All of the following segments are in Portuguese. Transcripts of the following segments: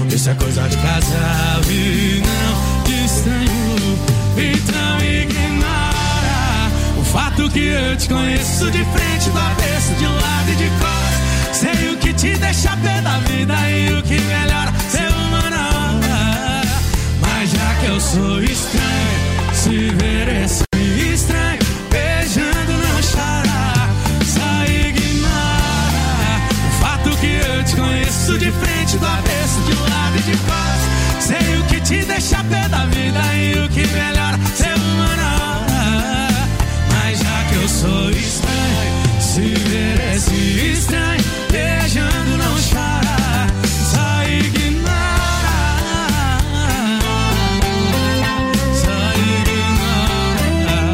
Isso é coisa de casal e não de estranho. Então ignora o fato que eu te conheço de frente, do avesso, de lado e de costas. Sei o que te deixa pé da vida e o que melhora ser humano. Mas já que eu sou estranho, se ver esse estranho beijando não chorar. Só ignora o fato que eu te conheço de frente, do avesso, de lado e de costas. Sei o que te deixa pé da vida e o que melhora ser humano. Mas já que eu sou estranho, se ver esse estranho beijando não chora. Só ignora. Só ignora.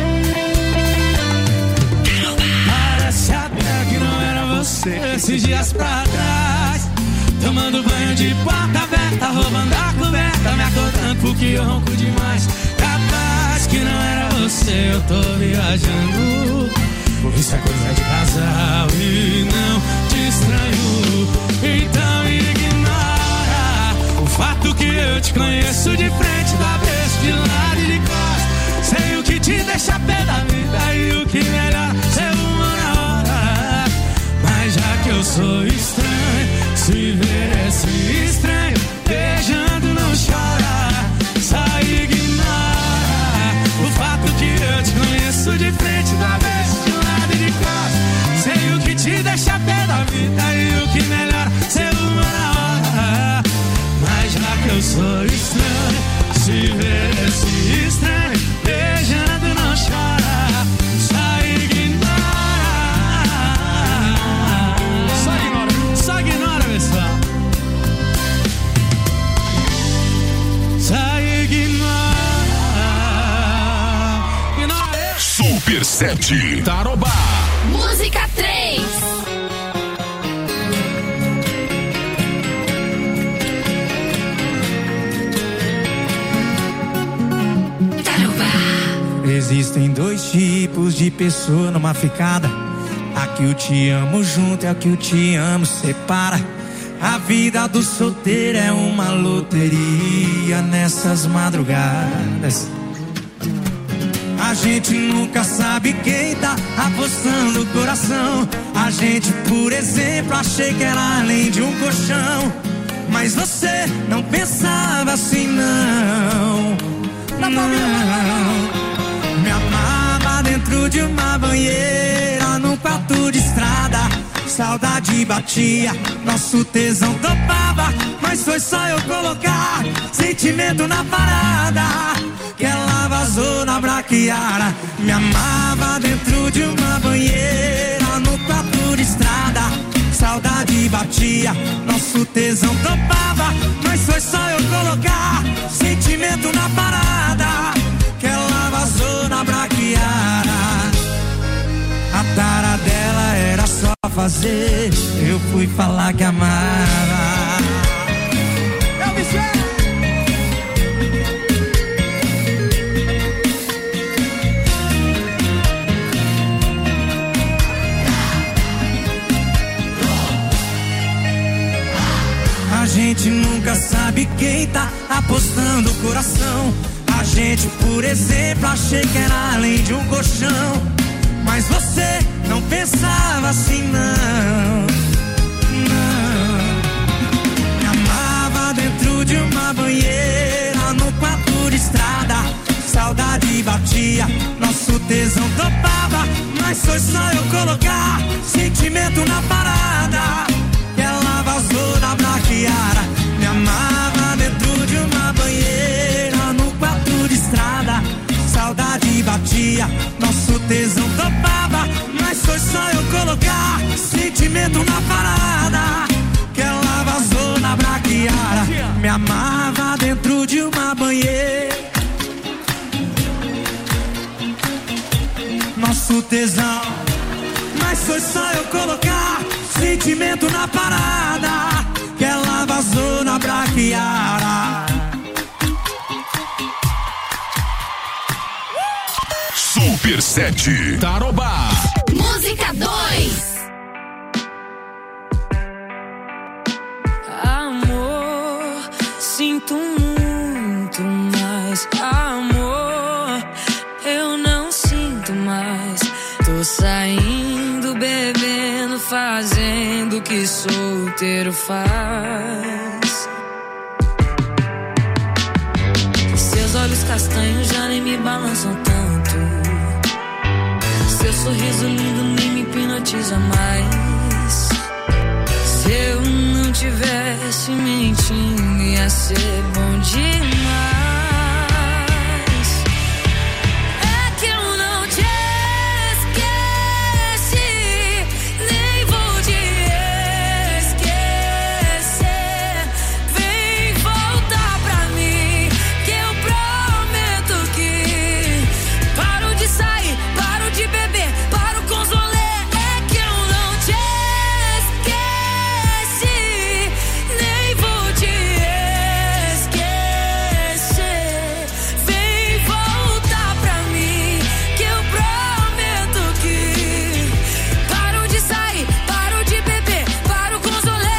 Parece até que não era você esses dias pra trás, tomando banho de porta aberta, roubando a coberta, me acordando porque eu ronco demais. Capaz que não era você, eu tô viajando. Isso é coisa de casal e não de estranho. Então ignora o fato que eu te conheço de frente, do avesso, de lado e de costas. Sei o que te deixa pé da vida e o que melhor ser uma hora. Mas já que eu sou estranho, se ver esse estranho beijando não chora. Só ignora o fato que eu te conheço de frente, do avesso, de lado e de costas. Sei o que te deixa pé da vida e o que melhor ser uma hora. Mas já que eu sou estranho, se ver esse estranho beijando não chora. Só ignora. Só ignora, pessoal. Só ignora. Super 7 Tarobá. Música 3. Existem dois tipos de pessoa numa ficada. A que o te amo junto é a que o te amo separa. A vida do solteiro é uma loteria nessas madrugadas. A gente nunca sabe quem tá apostando o coração. A gente, por exemplo, achei que era além de um colchão. Mas você não pensava assim, não. Não. Me amava dentro de uma banheira, num quarto de estrada. Saudade batia, nosso tesão topava. Mas foi só eu colocar sentimento na parada que ela vazou na braquiara. Me amava dentro de uma banheira, no quarto de estrada. Saudade batia, nosso tesão topava. Mas foi só eu colocar sentimento na parada que ela vazou na braquiara. A tara dela era só fazer, eu fui falar que amava. Eu me sei. A gente nunca sabe quem tá apostando o coração. A gente, por exemplo, achei que era além de um colchão. Mas você não pensava assim, não. Me amava dentro de uma banheira, no quarto de estrada. Saudade batia, nosso tesão topava. Mas foi só eu colocar sentimento na parada que ela vazou na braquiara. Me amava dentro de uma banheira, no quarto de estrada. Saudade batia, nosso tesão topava. Mas foi só eu colocar sentimento na parada que ela vazou na braquiara. Me amava dentro de uma banheira, nosso tesão. Mas foi só eu colocar sentimento na parada que ela vazou na braquiara. Super 7 Tarobá. Música 2. Amor, sinto muito mais amor. Eu não sinto mais. Tô saindo, bebendo, fazendo o que solteiro faz. Seus olhos castanhos já nem me balançam tanto. Seu sorriso lindo nem me hipnotiza mais. Se eu não tivesse mentindo, ia ser bom demais. É que eu não te esqueci, nem vou te esquecer. Vem voltar pra mim, que eu prometo que paro de sair, paro de beber, paro com os rolês. É que eu não te esqueci, nem vou te esquecer. Vem voltar pra mim, que eu prometo que paro de sair, paro de beber, paro com os rolês.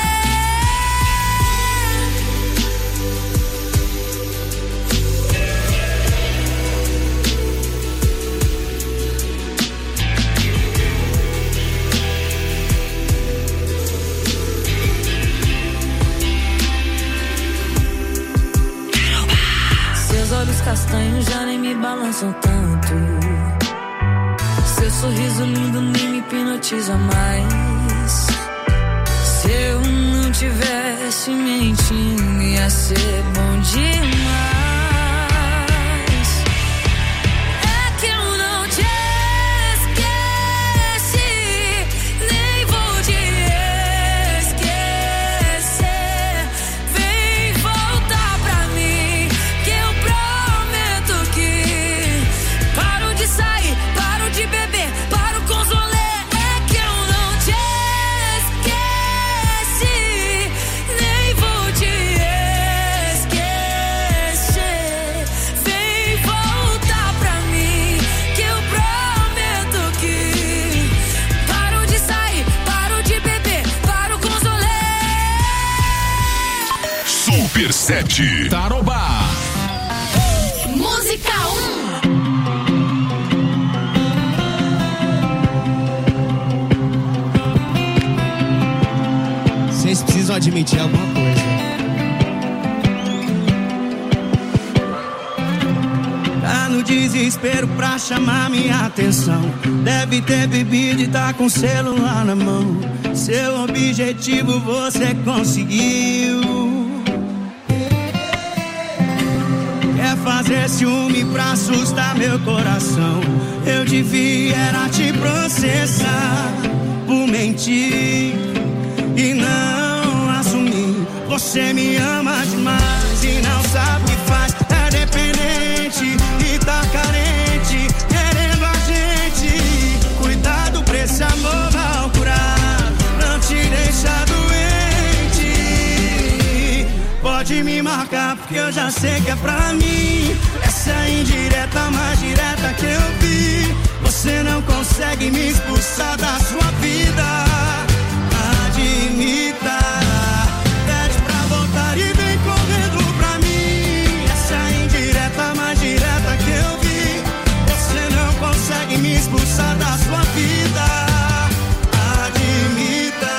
Seus olhos castanhos já nem me balançam tanto. Seu sorriso lindo nem me hipnotiza mais. Se eu não tivesse mentindo, ia ser bom demais. É que eu não te esqueci, nem vou te esquecer. Vem voltar pra mim, que eu prometo que paro de sair, paro de beber, paro com os rolês. É que eu não te esqueci, nem vou te esquecer. Vem voltar pra mim, que eu prometo que paro de sair, paro de beber, paro com os rolês. Super 7 Tarobá. Música 1. Vocês precisam admitir alguma coisa. Tá no desespero pra chamar minha atenção. Deve ter bebido e tá com o celular na mão. Seu objetivo você conseguiu. Quer fazer ciúme pra assustar meu coração. Eu devia era te processar por mentir e não assumir. Você me ama demais e não sabe o que faz. É dependente e tá carente, querendo a gente. Cuidado pra esse amor mal curado não te deixa doente. Pode me marcar porque eu já sei que é pra mim. Essa é a indireta mais direta que eu vi. Você não consegue me expulsar da sua vida. Admita, pede pra voltar e vem correndo pra mim. Essa é a indireta mais direta que eu vi. Você não consegue me expulsar da sua vida. Admita.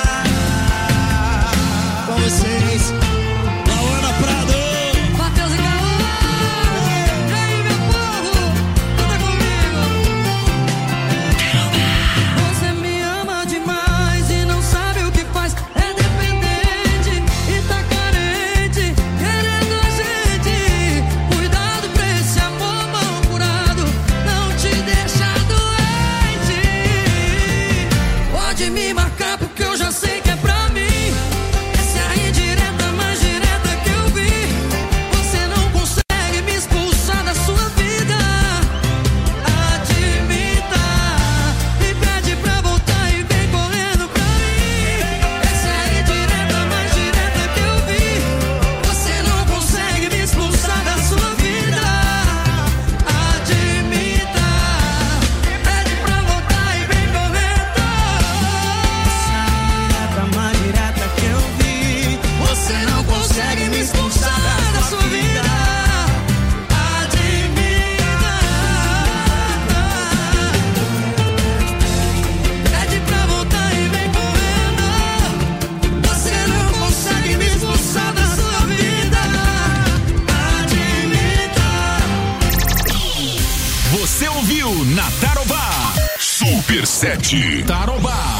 Com vocês, Lauana Prado. Matheus e Caô. E aí, meu povo, canta comigo. Você me ama demais e 7, Tarobá.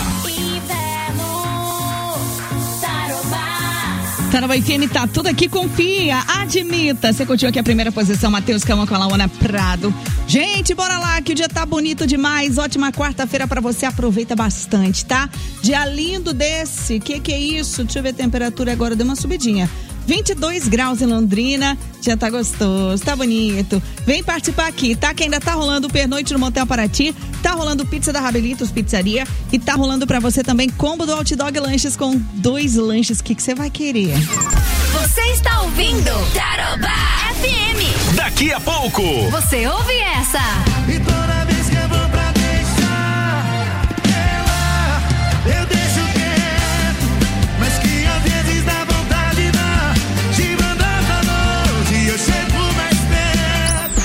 Tarobá FM tá tudo aqui, confia, admita. Você curtiu aqui a primeira posição, Matheus Cama com a Laona Prado. Gente, bora lá, que o dia tá bonito demais. Ótima quarta-feira pra você, aproveita bastante, tá? Dia lindo desse, que é isso? Deixa eu ver a temperatura agora, deu uma subidinha. 22 graus em Londrina, já tá gostoso, tá bonito. Vem participar aqui, tá? Que ainda tá rolando o pernoite no Motel Paraty, tá rolando pizza da Rabelitos Pizzaria e tá rolando pra você também combo do Outdog Lanches com 2 lanches. O que você vai querer? Você está ouvindo Tarobá FM. Daqui a pouco. Você ouve essa? E toda vez que eu vou pra deixar ela, eu deixo quieto, mas que às vezes dá vontade de mandar pra longe, eu chego mais perto.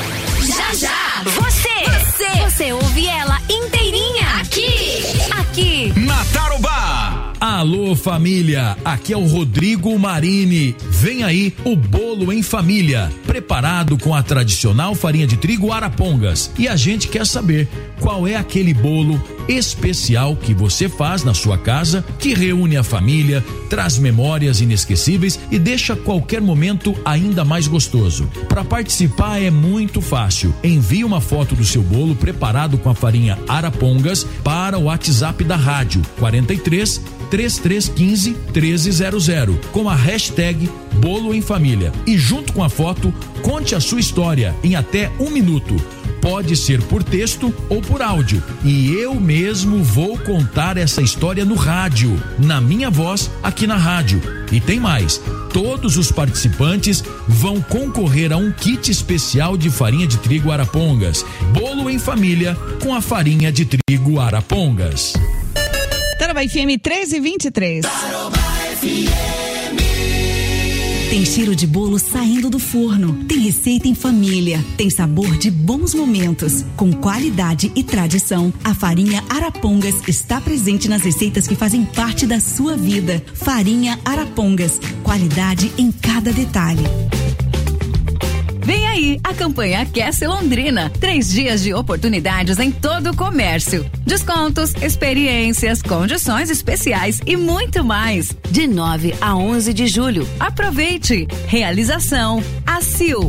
Já. Você ouve ela inteirinha aqui. Na Tarobá. Alô família, aqui é o Rodrigo Marini. Vem aí o bolo em família, preparado com a tradicional farinha de trigo Arapongas. E a gente quer saber qual é aquele bolo especial que você faz na sua casa, que reúne a família, traz memórias inesquecíveis e deixa qualquer momento ainda mais gostoso. Para participar é muito fácil. Envie uma foto do seu bolo preparado com a farinha Arapongas para o WhatsApp da rádio 43 3315 1300 com a hashtag Bolo em Família e junto com a foto conte a sua história em até 1 minuto. Pode ser por texto ou por áudio e eu mesmo vou contar essa história no rádio, na minha voz aqui na rádio. E tem mais, todos os participantes vão concorrer a um kit especial de farinha de trigo Arapongas, bolo em família com a farinha de trigo Arapongas. Tarobá FM 13h23. Tem cheiro de bolo saindo do forno, tem receita em família, tem sabor de bons momentos. Com qualidade e tradição, a farinha Arapongas está presente nas receitas que fazem parte da sua vida. Farinha Arapongas, qualidade em cada detalhe. Vem aí a campanha Aquece Londrina. 3 dias de oportunidades em todo o comércio. Descontos, experiências, condições especiais e muito mais. De 9 a 11 de julho. Aproveite. Realização ACIL.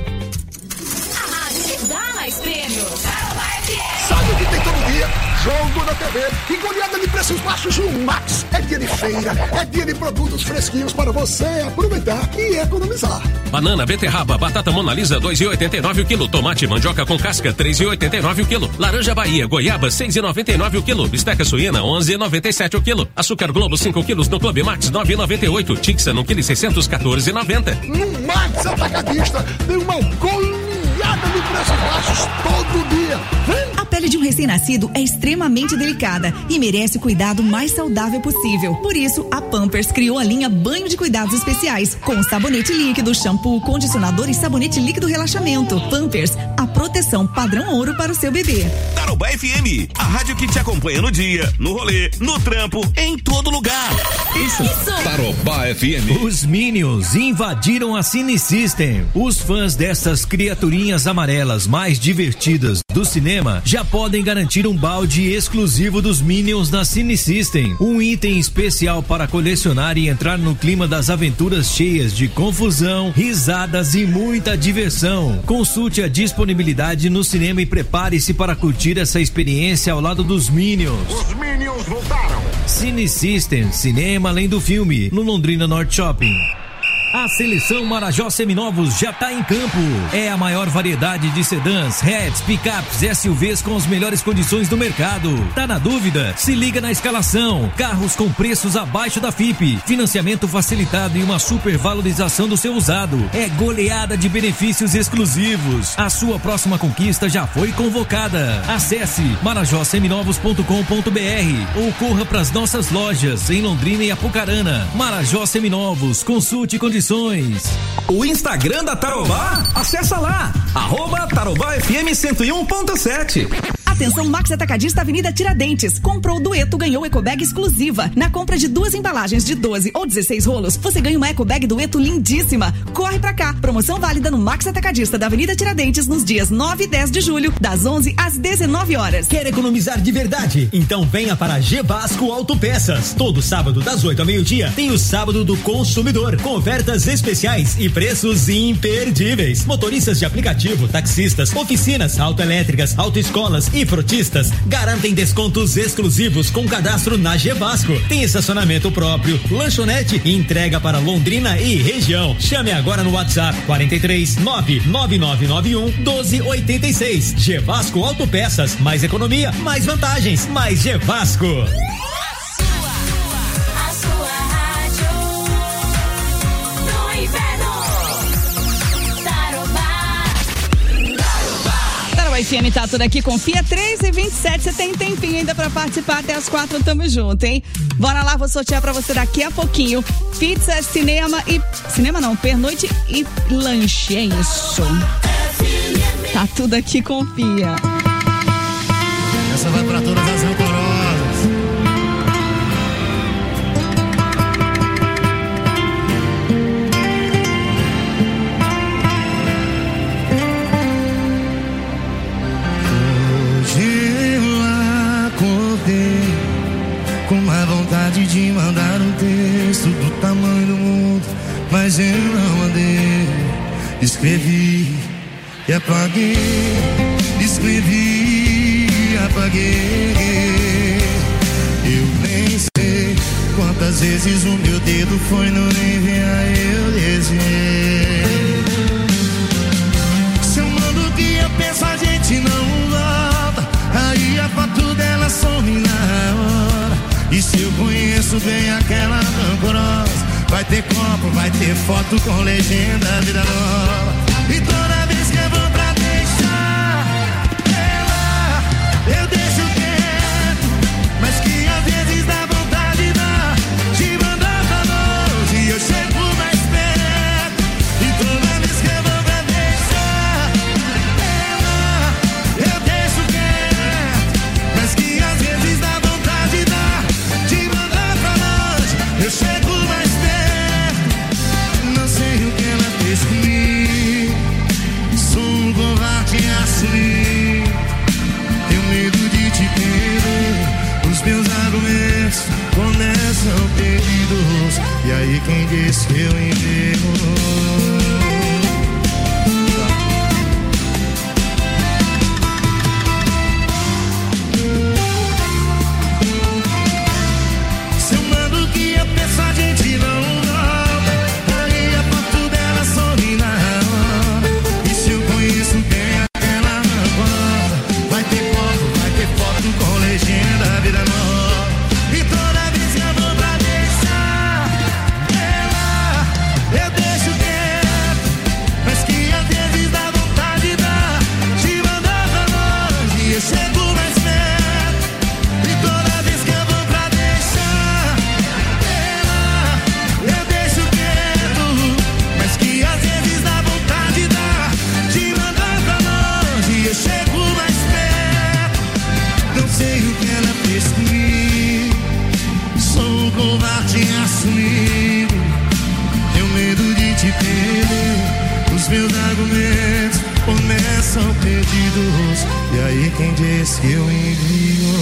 A rádio que dá mais prêmio. Sabe o que tem todo dia? Jogo da TV e goleada de preços baixos no Max. É dia de feira, é dia de produtos fresquinhos para você aproveitar e economizar. Banana, beterraba, batata Mona Lisa, 2,89 o quilo. Tomate, mandioca com casca, 3,89 o quilo. Laranja Bahia, goiaba, 6,99 o quilo. Bisteca suína, 11,97 o quilo. Açúcar Globo, 5 quilos no Clube Max, 9,98. Tixa, no quilo 600, 14,90. No Max Atacadista tem uma goleada de preços baixos todo dia. Vem! A pele de um recém-nascido é extremamente delicada e merece o cuidado mais saudável possível. Por isso, a Pampers criou a linha Banho de Cuidados Especiais, com sabonete líquido, shampoo, condicionador e sabonete líquido relaxamento. Pampers, a proteção padrão ouro para o seu bebê. Tarobá FM, a rádio que te acompanha no dia, no rolê, no trampo, em todo lugar. Isso. Tarobá FM. Os Minions invadiram a Cine System. Os fãs dessas criaturinhas amarelas mais divertidas do cinema já podem garantir um balde exclusivo dos Minions na Cine System. Um item especial para colecionar e entrar no clima das aventuras cheias de confusão, risadas e muita diversão. Consulte a disponibilidade no cinema e prepare-se para curtir essa experiência ao lado dos Minions. Os Minions voltaram. Cine System, cinema além do filme, no Londrina Norte Shopping. A seleção Marajó Seminovos já está em campo. É a maior variedade de sedãs, hatches, picapes, SUVs com as melhores condições do mercado. Tá na dúvida? Se liga na escalação. Carros com preços abaixo da FIPE, financiamento facilitado e uma super valorização do seu usado. É goleada de benefícios exclusivos. A sua próxima conquista já foi convocada. Acesse marajoseminovos.com.br ou corra para as nossas lojas em Londrina e Apucarana. Marajó Seminovos, consulte condições. O Instagram da Tarobá? Acessa lá, @TarobáFM 101.7. A Atenção, Max Atacadista Avenida Tiradentes. Comprou o dueto, ganhou ecobag exclusiva. Na compra de 2 embalagens de 12 ou 16 rolos, você ganha uma ecobag dueto lindíssima. Corre pra cá. Promoção válida no Max Atacadista da Avenida Tiradentes nos dias 9 e 10 de julho, das 11 às 19 horas. Quer economizar de verdade? Então venha para G Vasco Autopeças. Todo sábado, das 8 ao meio-dia, tem o Sábado do Consumidor, com ofertas especiais e preços imperdíveis. Motoristas de aplicativo, taxistas, oficinas, autoelétricas, autoescolas e frotistas garantem descontos exclusivos com cadastro na G Vasco. Tem estacionamento próprio, lanchonete e entrega para Londrina e região. Chame agora no WhatsApp 43 99991 1286. G Vasco Autopeças, mais economia, mais vantagens, mais G Vasco. FM tá tudo aqui, confia, 3h27, você tem tempinho ainda pra participar, até as 4, tamo junto, hein? Bora lá, vou sortear pra você daqui a pouquinho, pizza, pernoite e lanche, é isso. Tá tudo aqui, confia. Essa vai pra todas as rancorosas. De mandar um texto do tamanho do mundo, mas eu não mandei. Escrevi e apaguei, escrevi e apaguei. Eu nem sei quantas vezes o meu dedo foi no enviar, eu desenhei. Se eu mando o que eu penso, a gente não volta. Aí a foto dela some na hora. E se eu conheço bem aquela rancorosa, vai ter copo, vai ter foto com legenda, vida nova. E toda vez que eu vou pra deixar ela, eu deixo quieto, mas que às vezes dá vontade de mandar pra longe e eu chego mais perto. E toda vez que eu vou pra deixar ela, eu deixo quieto, mas que às vezes dá vontade eu chego mais perto, não sei o que ela fez comigo. Sou um covarde a assumir, tenho medo de te perder. Os meus argumentos começam perdidos, e aí quem diz que eu enterro? A gente não volta, aí a foto dela some na hora. E se eu conheço bem aquela rancorosa, vai ter foto com legenda, vida nova. E toda vez que eu vou pra deixar ela, eu deixo quieto, mas que às vezes dá vontade de mandar pra longe e eu chego mais perto. E toda vez que eu vou pra deixar eu deixo quieto, mas que às vezes dá vontade de mandar pra longe e eu chego mais perto. Não sei o que ela fez comigo, sou um covarde assumido, tenho medo de te perder. Os meus argumentos começam perdidos, e aí quem diz que eu envio?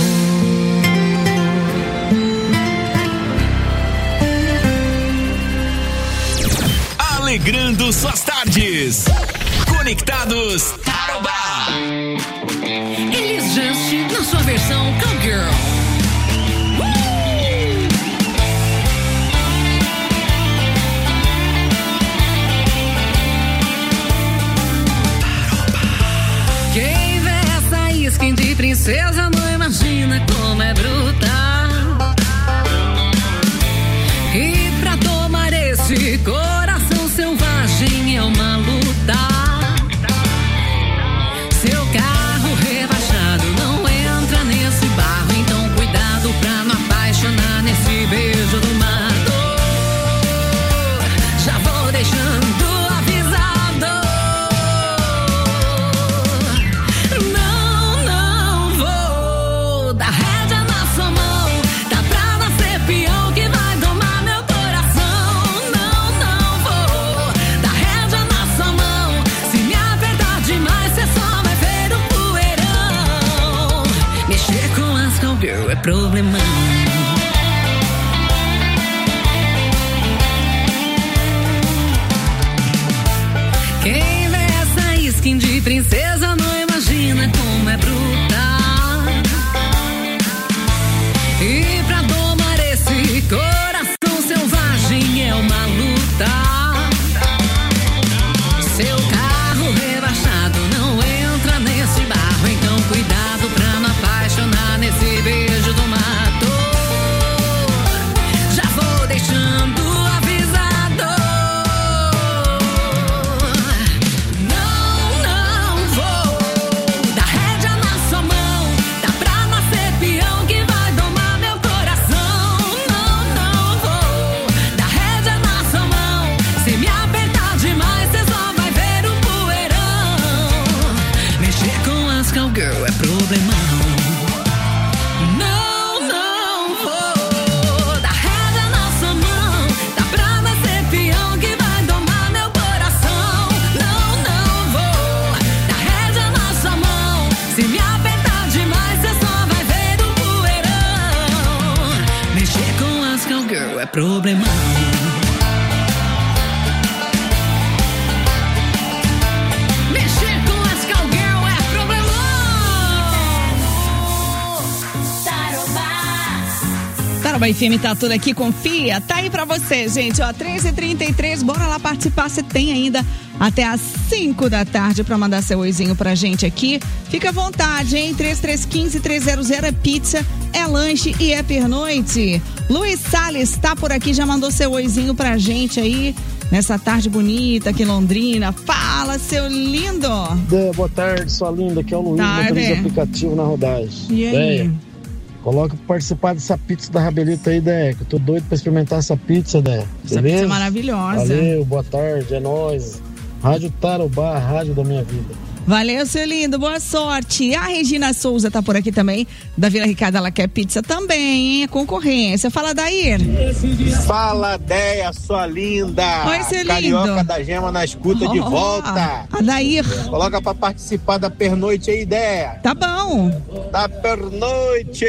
Alegrando suas tardes. Conectados Tarobá. Elis Just na sua versão Cowgirl. Quem vê essa skin de princesa não imagina como é brutal. E pra tomar esse coração selvagem é uma luta. Seu carro rebaixado não entra nesse barro, então cuidado pra não apaixonar nesse beijo do mato. Já vou deixando avisado. Não vou problemão. Quem vê essa skin de princesa não imagina como é bruta. E pra domar esse coração selvagem é uma luta. Seu carro rebaixado não entra nesse barro, então cuidado pra não apaixonar nesse beijo do mato. Já vou deixando avisado. Não vou dar rédea na sua mão. Dá pra nascer peão que vai domar meu coração. Não vou dar rédea na sua mão. Se me apertar demais, cê só vai ver um poeirão. Mexer com as cowgirl é problemão. Não vou dar rédea na sua mão. Dá pra nascer peão que vai domar meu coração. Não vou dar rédea na sua mão. Se me apertar demais, cê só vai ver um poeirão. Mexer com as cowgirl é problemão. Mexer com as cowgirl é problemão. Tarobá FM tá tudo aqui, confia. Tá aí pra você, gente. Ó, 13h33, bora lá participar. Você tem ainda até às 5 da tarde pra mandar seu oizinho pra gente aqui. Fica à vontade, hein? 3315-300 é pizza, é lanche e é pernoite. Luiz Salles tá por aqui, já mandou seu oizinho pra gente aí. Nessa tarde bonita aqui em Londrina. Fala, seu lindo. Boa tarde, sua linda. Aqui é o Luiz, motorista aplicativo na rodagem. E aí? Coloca pra participar dessa pizza da Rabelita aí, Deia. Eu tô doido pra experimentar essa pizza, Deia. Essa pizza é maravilhosa. Valeu, boa tarde, é nóis. Rádio Tarobá, a rádio da minha vida. Valeu, seu lindo, boa sorte. A Regina Souza tá por aqui também, da Vila Ricardo, ela quer pizza também, hein? É concorrência. Fala, Dair. Fala, Deia, sua linda. Oi, seu lindo. Carioca da Gema na escuta de volta. A Dair. Coloca pra participar da pernoite aí, Deia. Tá bom. Da pernoite.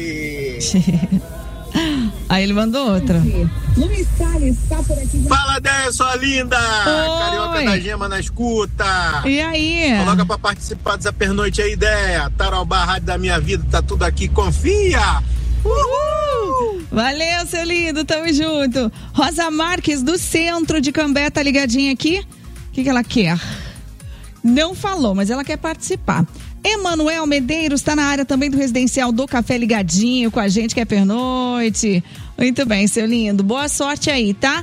Aí ele mandou outra. Luiz Salles tá por aqui. Fala, Deia, sua linda. Oi. Carioca da Gema na escuta. E aí? Coloca pra participar dessa pernoite aí, Deia. Tarobá, rádio da minha vida, tá tudo aqui, confia. Uhul! Valeu, seu lindo, tamo junto. Rosa Marques, do centro de Cambé, tá ligadinha aqui? O que ela quer? Não falou, mas ela quer participar. Emanuel Medeiros está na área também do residencial do Café, ligadinho com a gente, que é pernoite. Muito bem, seu lindo. Boa sorte aí, tá?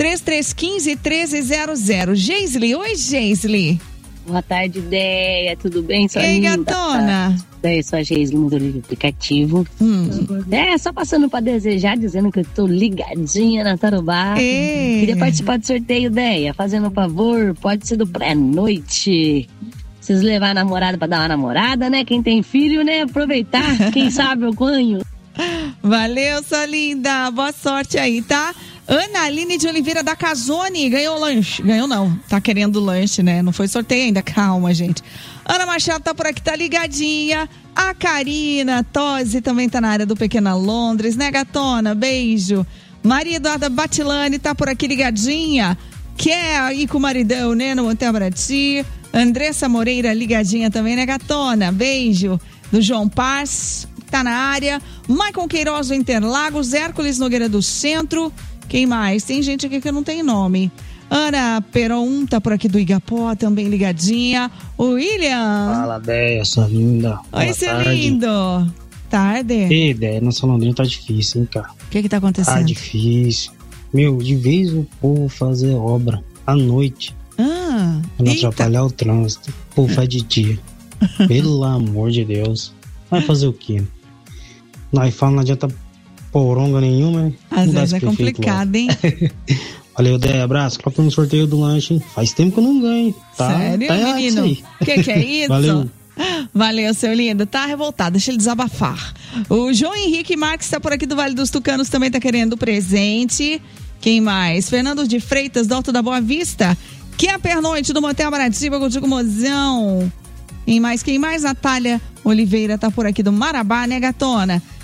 3315-1300. Geisli, oi, Geisli. Boa tarde, Deia. Tudo bem, sua linda? Ei, gatona. Eu sou a Geisli, motorista do aplicativo. Só passando pra desejar, dizendo que eu tô ligadinha na Tarobá. Queria participar do sorteio, Deia. Fazendo um favor, pode ser do pré-noite. Vocês levar a namorada pra dar uma namorada, né? Quem tem filho, né? Aproveitar. Quem sabe eu ganho. Valeu, sua linda. Boa sorte aí, tá? Ana Aline de Oliveira da Casone ganhou lanche. Ganhou não, tá querendo lanche, né? Não foi sorteio ainda, calma, gente. Ana Machado tá por aqui, tá ligadinha. A Karina Tosi também tá na área do Pequena Londres, né, gatona? Beijo. Maria Eduarda Batilani tá por aqui ligadinha. Quer ir com o maridão, né? No Hotel Brati. Andressa Moreira ligadinha também, né, gatona? Beijo. Do João Paz, tá na área. Maicon Queiroz do Interlagos, Hércules Nogueira do Centro. Quem mais? Tem gente aqui que não tem nome. Ana Peron tá por aqui do Igapó, também ligadinha. O William. Fala, Deia, sua linda. Oi, seu lindo. Tarde. Ei, Deia, nossa Londrina tá difícil, hein, cara? O que tá acontecendo? Tá difícil. Meu, de vez o povo fazer obra à noite. Pra não atrapalhar o trânsito. O povo faz de dia. Pelo amor de Deus. Vai fazer o quê? Nós falamos, não adianta poronga nenhuma, hein? Às vezes é complicado, hein? Valeu, Deia, abraço. Coloca no sorteio do lanche, hein? Faz tempo que eu não ganho, tá? Sério, tá menino? O que é isso? Valeu. Valeu, seu lindo. Tá revoltado, deixa ele desabafar. O João Henrique Marques tá por aqui do Vale dos Tucanos, também tá querendo presente. Quem mais? Fernando de Freitas, do Alto da Boa Vista. Que é a pernoite do Motel Bratiba, contigo, mozão. Quem mais? Natália Oliveira tá por aqui do Marabá, né, gatona?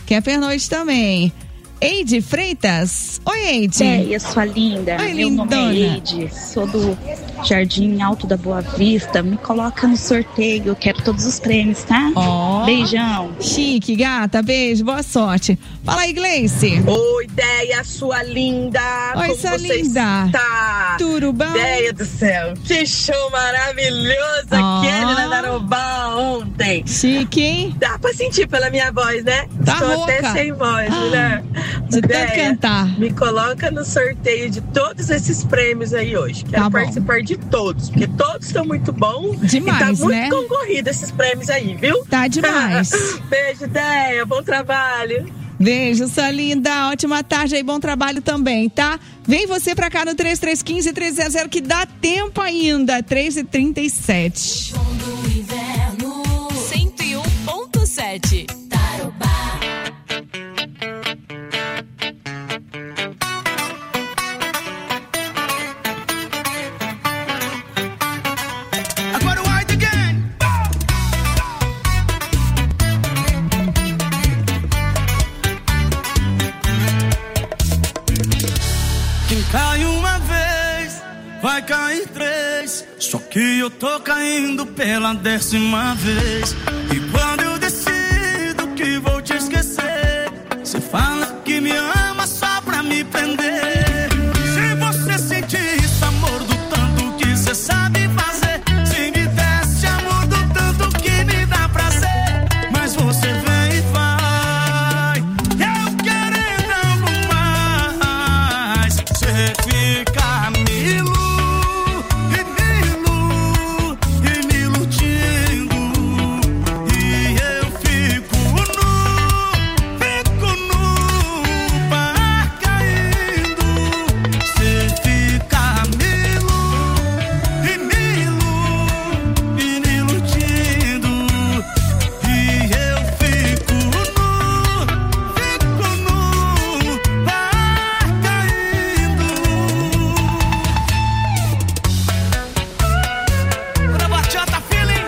quer pernoite também. Eide Freitas. Oi, Eide. Ideia, sua linda. Oi, meu lindona. nome é Eide, sou do Jardim Alto da Boa Vista. Me coloca no sorteio, quero todos os prêmios, tá? Ó. Beijão. Chique, gata, beijo, boa sorte. Fala aí, Gleice. Oi, Ideia, sua linda. Oi, como sua você linda. está? Tudo bom? Ideia do céu, que show maravilhoso aquele na Tarobá ontem. Chique, hein? Dá pra sentir pela minha voz, né? Tá Estou rouca. até sem voz, mulher. De tanto cantar. Me coloca no sorteio de todos esses prêmios aí hoje. Quero Tá bom. participar de todos, porque todos estão muito bons. Demais, e tá muito né? concorrido esses prêmios aí, viu? Tá demais. Beijo, Ideia. Bom trabalho. Beijo, sua linda. Ótima tarde aí, bom trabalho também, tá? Vem você pra cá no 3315-300 que dá tempo ainda. 3h37. 101.7 Tarobá. Agora o White again. Quem cai uma vez, vai cair três. Só que eu tô caindo pela 10ª vez. E quando eu decido que vou te esquecer, você fala que me ama só pra me prender. Se você sentir esse amor do tanto que você sabe fazer, se me desse amor do tanto que me dá prazer, mas você vem e vai, eu querendo algo mais. Você fica me iludindo, e eu fico no mar caindo. Você fica me iludindo, e eu fico no mar caindo. Pra bachata feeling.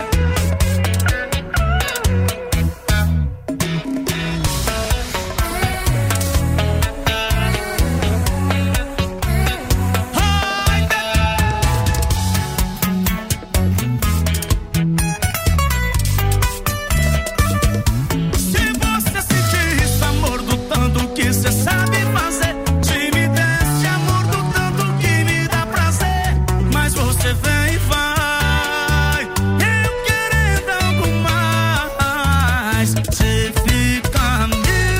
Se você sentir esse amor do tanto que você sabe fazer, se me desse amor do tanto que me dá prazer, mas você vem e vai, eu querendo algo mais. Você fica me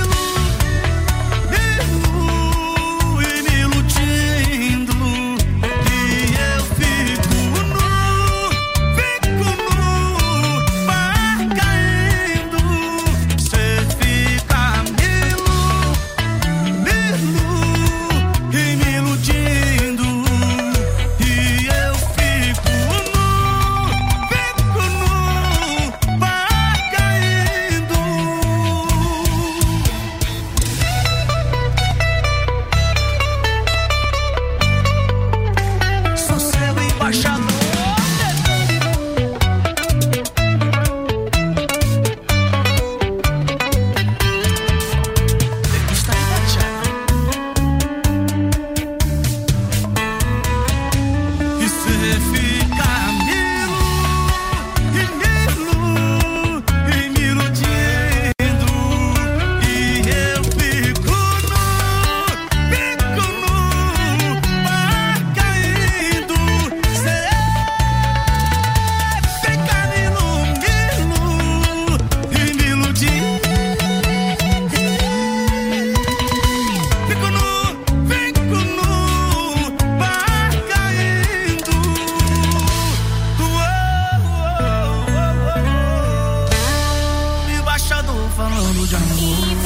iludindo, e eu fico no mar caindo. Você fica me iludindo, e eu fico no mar caindo. Sou seu embaixador. E você fica me iludindo, e eu fico no mar caindo. Você fica me iludindo, fico no mar caindo. Embaixador falando de amor.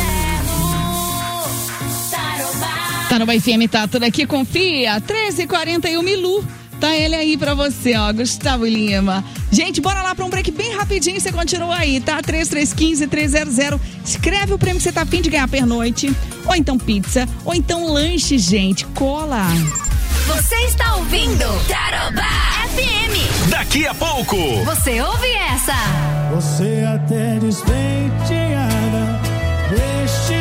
Tá no FM, tá tudo aqui, confia. 13h41, Milu. Tá ele aí pra você, ó, Gustavo Lima. Gente, bora lá pra um break bem rapidinho, você continua aí, tá? 3315-300. Escreve o prêmio que você tá a fim de ganhar pernoite, ou então pizza, ou então lanche, gente. Cola. Você está ouvindo Tarobá FM. Daqui a pouco. Você ouve essa? Você até despenteada, deixa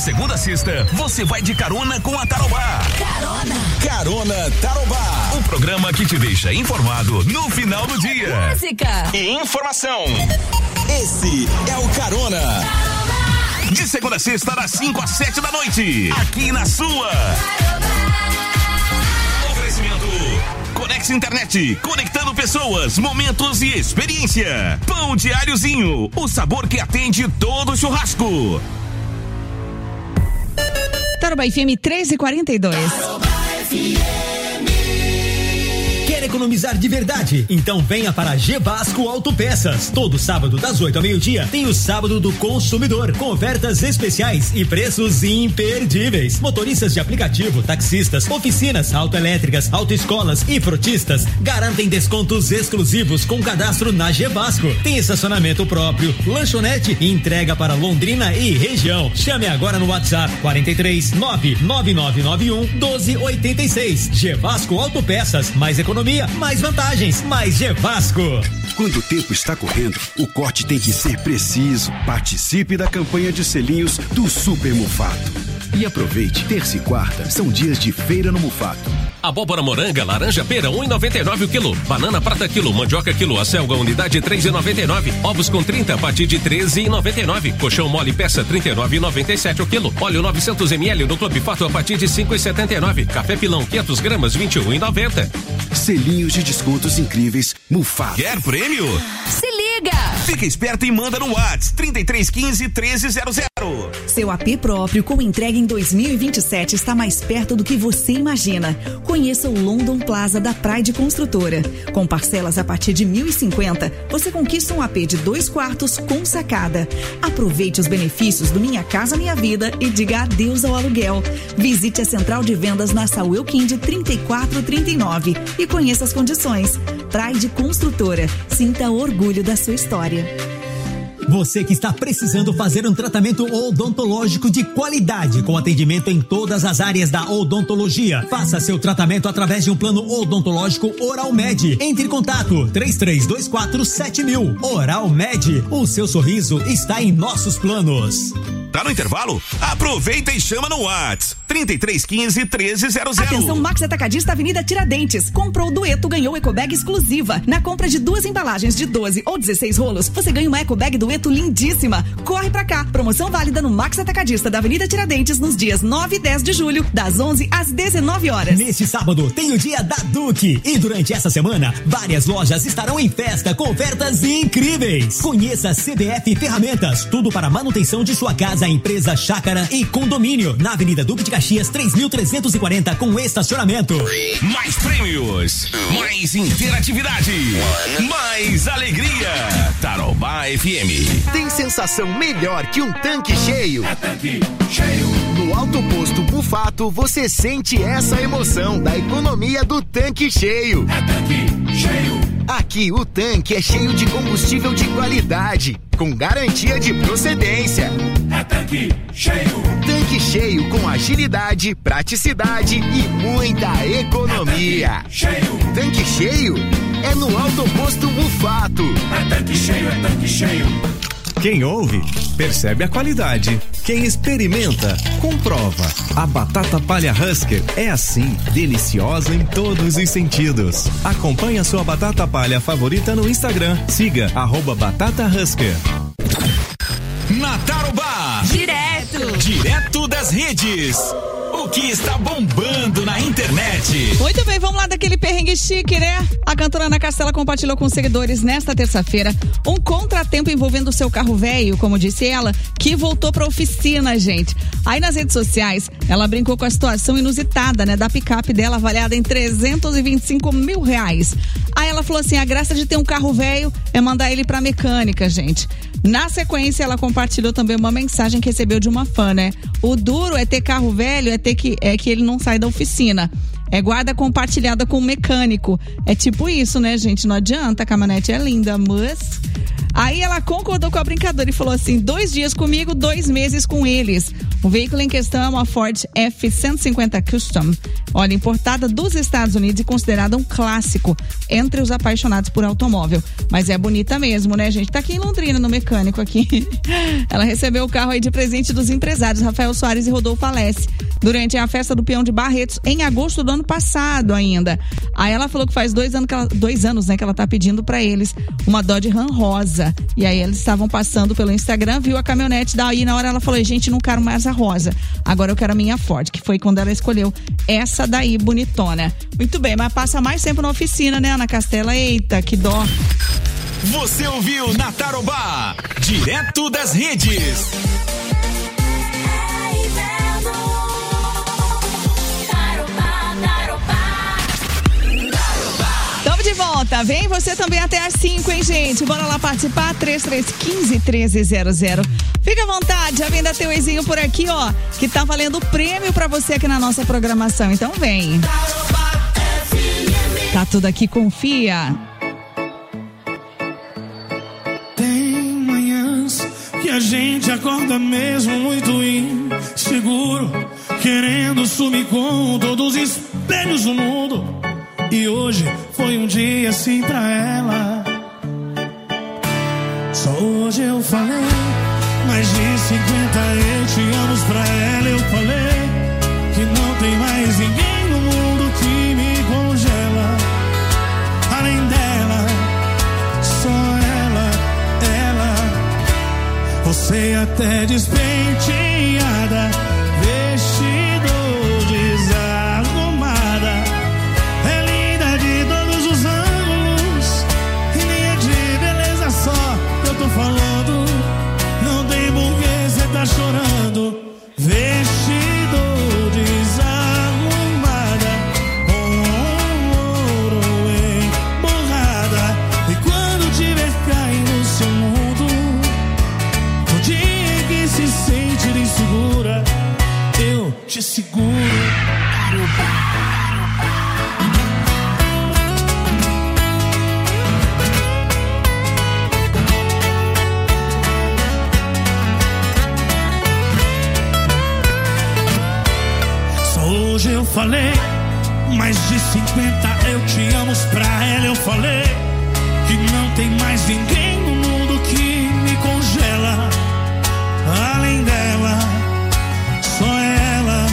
segunda a sexta, você vai de carona com a Tarobá. Carona Tarobá. O programa que te deixa informado no final do dia. Música e informação. Esse é o Carona. De segunda a sexta, das 5 às 7 da noite. Aqui na sua. Oferecimento Conex Internet, conectando pessoas, momentos e experiência. Pão Diáriozinho, o sabor que atende todo churrasco. Tarobá FM 13h42. Quer economizar de verdade? Então venha para Gebasco Autopeças. Todo sábado das 8 ao meio-dia tem o sábado do consumidor, com ofertas especiais e preços imperdíveis. Motoristas de aplicativo, taxistas, oficinas autoelétricas, autoescolas e frotistas garantem descontos exclusivos com cadastro na Gebasco. Tem estacionamento próprio, lanchonete e entrega para Londrina e região. Chame agora no WhatsApp 43 99991 1286. Gebasco Autopeças, mais economia, mais vantagens, mais Gebasco. Quando o tempo está correndo, o corte tem que ser preciso. Participe da campanha de selinhos do Super Mufato. E aproveite, terça e quarta são dias de feira no Mufato. Abóbora moranga, laranja pera, 1,99 o quilo. Banana prata quilo, mandioca quilo, acelga unidade 3,99. Ovos com 30 a partir de 13,99. Colchão mole peça 39,97 o quilo. Óleo 900 ml no Clube Fato a partir de 5,79. Café pilão 500 gramas 21,90. Selinhos de descontos incríveis, Mufato. Quer prêmio? Se liga! Fica esperto e manda no WhatsApp 3315-1300. Seu AP próprio com entrega em 2027 está mais perto do que você imagina. Conheça o London Plaza da Pride Construtora. Com parcelas a partir de 1.050, você conquista um AP de 2 quartos com sacada. Aproveite os benefícios do Minha Casa Minha Vida e diga adeus ao aluguel. Visite a central de vendas na Saúl Quinde 3439 e conheça as condições. Pride Construtora. Sinta orgulho da sua história. Você que está precisando fazer um tratamento odontológico de qualidade, com atendimento em todas as áreas da odontologia. Faça seu tratamento através de um plano odontológico Oral Med. Entre em contato 33247000. Oral Med, o seu sorriso está em nossos planos. Tá no intervalo? Aproveita e chama no WhatsApp 3315-1300. Atenção, Max Atacadista Avenida Tiradentes. Comprou o dueto, ganhou ecobag exclusiva. Na compra de 2 embalagens de 12 ou 16 rolos, você ganha uma ecobag dueto lindíssima. Corre pra cá. Promoção válida no Max Atacadista da Avenida Tiradentes nos dias 9 e 10 de julho, das 11 às 19 horas. Neste sábado tem o dia da Duque e durante essa semana várias lojas estarão em festa com ofertas incríveis. Conheça CBF Ferramentas, tudo para manutenção de sua casa, empresa, chácara e condomínio, na Avenida Duque de Caxias 3340 com estacionamento. Mais prêmios, mais interatividade, mais alegria. Tarobá FM. Tem sensação melhor que um tanque cheio? É tanque cheio. No Alto Posto Mufato você sente essa emoção da economia do tanque cheio. É tanque cheio. Aqui o tanque é cheio de combustível de qualidade, com garantia de procedência. É tanque cheio. Tanque cheio com agilidade, praticidade e muita economia. Cheio. Tanque cheio é no Alto Posto Mufato. É tanque cheio, é tanque cheio. Quem ouve, percebe a qualidade. Quem experimenta, comprova. A batata palha Husker é assim, deliciosa em todos os sentidos. Acompanhe a sua batata palha favorita no Instagram. Siga @batata Husker. Na Tarobá. Direto das redes. O que está bombando na internet. Muito bem, vamos lá daquele perrengue chique, né? A cantora Ana Castela compartilhou com os seguidores nesta terça-feira um contratempo envolvendo o seu carro velho, como disse ela, que voltou pra oficina, gente. Aí nas redes sociais, ela brincou com a situação inusitada, né? Da picape dela avaliada em R$325 mil. Aí ela falou assim, a graça de ter um carro velho é mandar ele pra mecânica, gente. Na sequência, ela compartilhou também uma mensagem que recebeu de uma fã, né? O duro é ter carro velho, é que ele não sai da oficina. É guarda compartilhada com o mecânico. É tipo isso, né, gente? Não adianta, a caminhonete é linda, mas... Aí ela concordou com a brincadeira e falou assim, 2 dias comigo, 2 meses com eles. O veículo em questão é uma Ford F-150 Custom. Olha, importada dos Estados Unidos e considerada um clássico entre os apaixonados por automóvel. Mas é bonita mesmo, né, gente? Tá aqui em Londrina, no mecânico aqui. Ela recebeu o carro aí de presente dos empresários Rafael Soares e Rodolfo Alessi durante a festa do Peão de Barretos em agosto do ano passado ainda. Aí ela falou que faz 2 anos, né, que ela tá pedindo pra eles uma Dodge Ram rosa. E aí eles estavam passando pelo Instagram, viu a caminhonete, daí na hora ela falou: gente, não quero mais a rosa, agora eu quero a minha Ford, que foi quando ela escolheu essa daí bonitona. Muito bem, mas passa mais tempo na oficina, né, Ana Castela? Eita, que dó. Você ouviu na Tarobá, direto das redes. Estamos de volta, vem você também até às 5, hein, gente? Bora lá participar, 3315-1300. Fica à vontade, já vem da Teuzinho por aqui, ó, que tá valendo prêmio pra você aqui na nossa programação, então vem. Tá tudo aqui, confia. Que a gente acorda mesmo muito inseguro, querendo sumir com todos os espelhos do mundo. E hoje foi um dia assim pra ela. Só hoje eu falei mais de 50 eu te amo pra ela. Eu falei que não tem mais ninguém no mundo que me congela. Além dela, só ela. Você até despenteada, vestido desarrumada, é linda de todos os ângulos, e nem é de beleza só que eu tô falando. Não tem porquê cê tá chorando. Vestido desarrumada, com ouro emborrada, e quando tiver caindo no seu mundo, que se sente insegura, eu te seguro. Só hoje eu falei mais de 50 eu te amo pra ela. Eu falei que não tem mais ninguém no mundo que me congela. Além dela, só ela.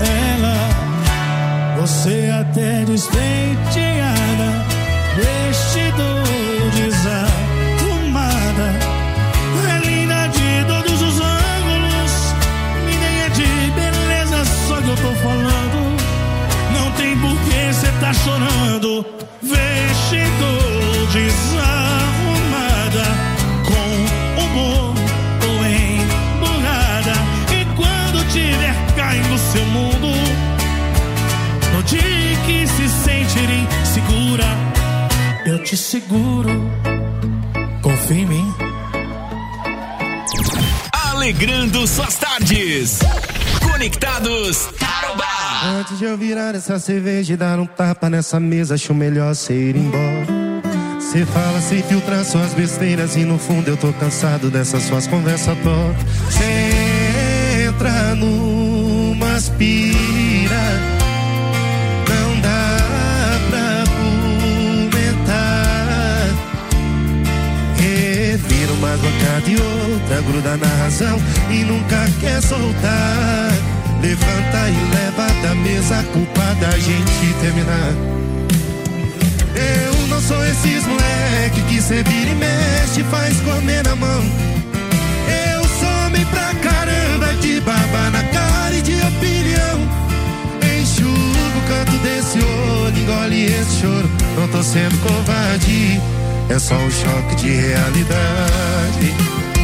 Você até despenteada, vestido desarrumada, é linda de todos os ângulos, e nem é de beleza só que eu tô falando. Não tem porquê cê tá chorando. Vestido desarrumada, com humor tiver caindo no seu mundo, no dia que se sentir insegura, eu te seguro. Confia em mim. Alegrando suas tardes. Conectados Tarobá. Antes de eu virar essa cerveja e dar um tapa nessa mesa, acho melhor cê ir embora. Cê fala sem filtrar suas besteiras e no fundo eu tô cansado dessas suas conversas tortas. Entra numa aspira, não dá pra argumentar. Revira uma bancada e outra, gruda na razão e nunca quer soltar. Levanta e leva da mesa a culpa da gente terminar. Eu não sou esses moleque que cê vira e mexe, faz comer na mão. Eu sou homem pra caramba, de baba na cara e de opinião. Enxugo o canto desse olho, engole esse choro. Não tô sendo covarde, é só um choque de realidade.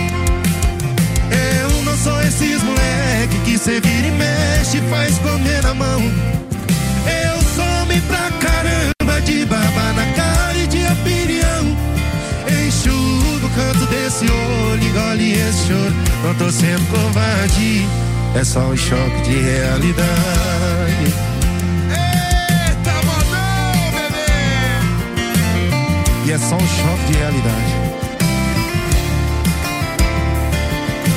Eu não sou esses moleque que cê vira e mexe, faz comer na mão. Eu sou homem pra caramba, de baba na cara e de opinião. Enxugo o canto desse olho, engole esse choro. Não tô sendo covarde, é só um choque de realidade. Eita, modão, bebê! E é só um choque de realidade.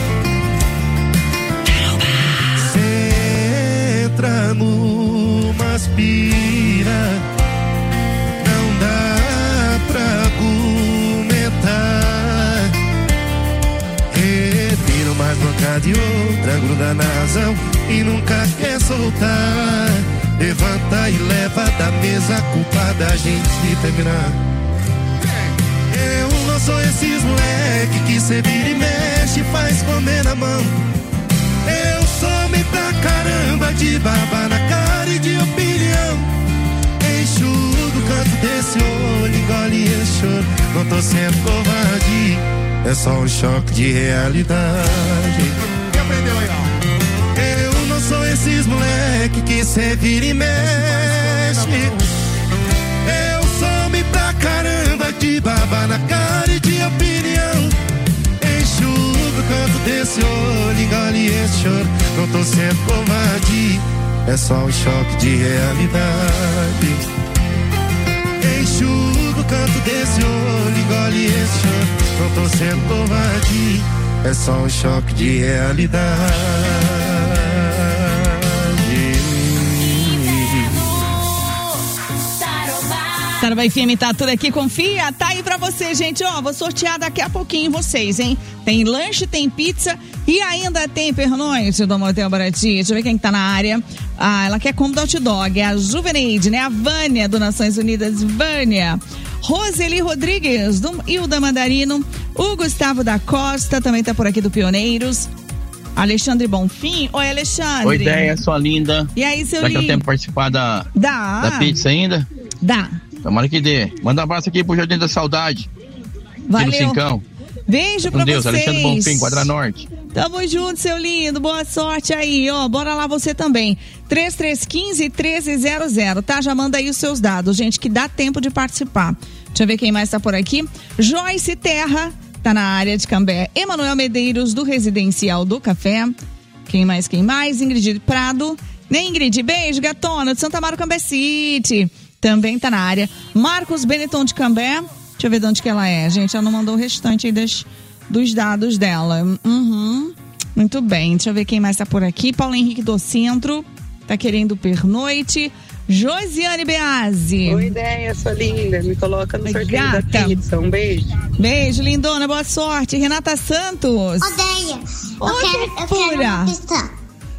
Cê entra numa aspira. Não dá pra argumentar. Retiro mais boca de outra, gruda na razão e nunca quer soltar. Levanta e leva da mesa a culpa da gente de terminar. Eu não sou esses moleque que cê vira e mexe, faz comer na mão. Eu sou meio pra caramba de baba na cara e de opinião. Enxugo o canto desse olho, engole esse choro. Não tô sendo covarde, é só um choque de realidade. Quem aprendeu aí, ó? Eu não sou esses moleque que cê vira e mexe. Eu sou meio pra caramba de baba na cara e de opinião. Enxugo o canto desse olho, engole esse choro. Não tô sendo covarde, é só um choque de realidade. Enxugo o canto desse olho, engole esse choro. Não tô sendo covarde, é só um choque de realidade. Tarobá FM tá tudo aqui, confia, tá aí pra você, gente, ó, vou sortear daqui a pouquinho vocês, hein? Tem lanche, tem pizza e ainda tem pernoite do Motel Baratinho. Deixa eu ver quem tá na área. Ah, ela quer combo do hot dog, é a Juveneide, né? A Vânia do Nações Unidas, Vânia. Roseli Rodrigues, do Hilda Mandarino. O Gustavo da Costa também tá por aqui do Pioneiros. Alexandre Bonfim. Oi, Alexandre. Oi, ideia, sua linda. E aí, seu lindo? Dá tempo de participar da pizza ainda? Dá. Tomara que dê. Manda um abraço aqui pro Jardim da Saudade. Valeu. No Cincão. Beijo pra Deus, vocês. Alexandre Bonfim, Quadra Norte. Tamo junto, seu lindo. Boa sorte aí, ó. Bora lá você também. 3315-1300, tá? Já manda aí os seus dados, gente, que dá tempo de participar. Deixa eu ver quem mais tá por aqui. Joyce Terra, tá na área de Cambé. Emanuel Medeiros, do Residencial do Café. Quem mais? Ingrid Prado. Ingrid, beijo, gatona, de Santa Amaro, Cambé City. Também tá na área. Marcos Benetton de Cambé. Deixa eu ver de onde que ela é, gente. Ela não mandou o restante aí dos dados dela. Muito bem. Deixa eu ver quem mais tá por aqui. Paulo Henrique do Centro. Tá querendo pernoite. Josiane Beazzi. Oi, ideia, sua linda. Me coloca no sorteio da pizza. Um beijo. Beijo, lindona. Boa sorte. Renata Santos. Odeia. Eu quero uma pizza.